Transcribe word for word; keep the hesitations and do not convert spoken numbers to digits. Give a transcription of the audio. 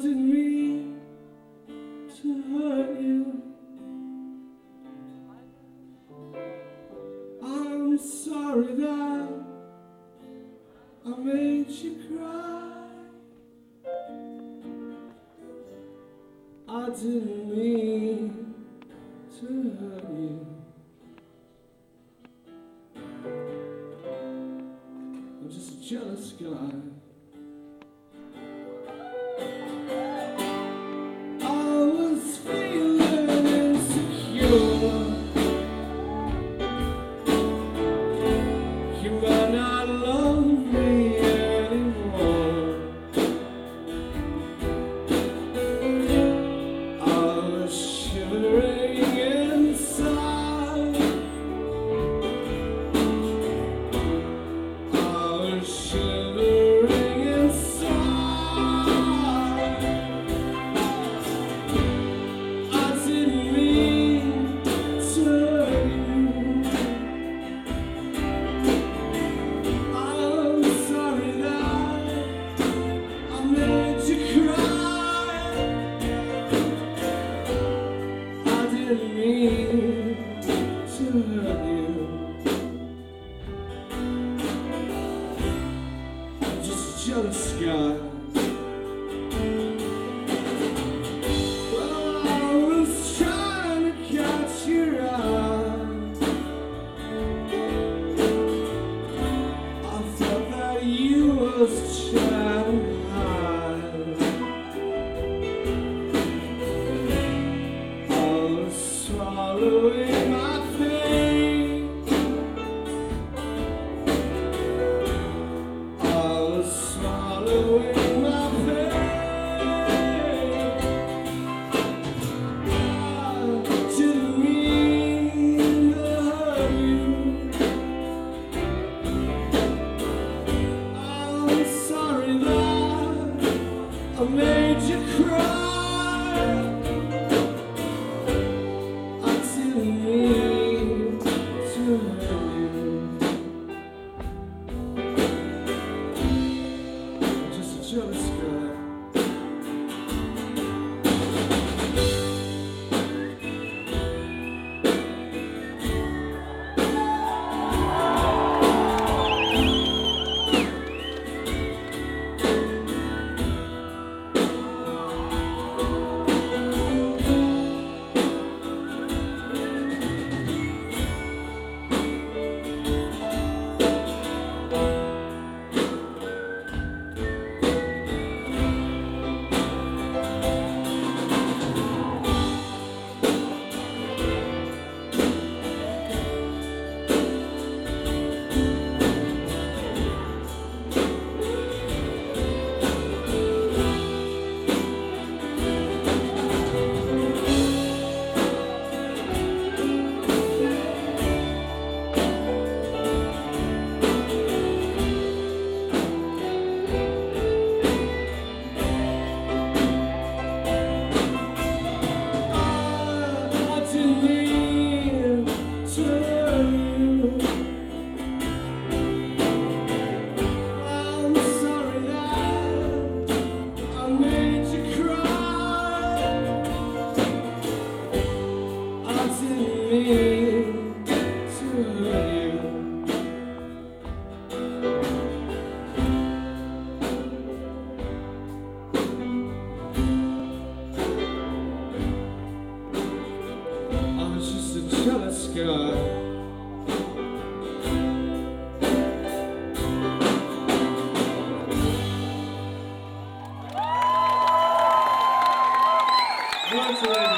didn't mean to hurt you. I'm sorry that I made you cry. I didn't mean to hurt you. I'm just a jealous guy. Jealous guy. Well, I was trying to catch your eye. I thought that you was trying high. I was swallowing my pain. Swallowing my pain. I didn't mean to hurt you. I'm sorry that I made you cry. I didn't mean to hurt you. Jealous guy. Jealous guy. Once again.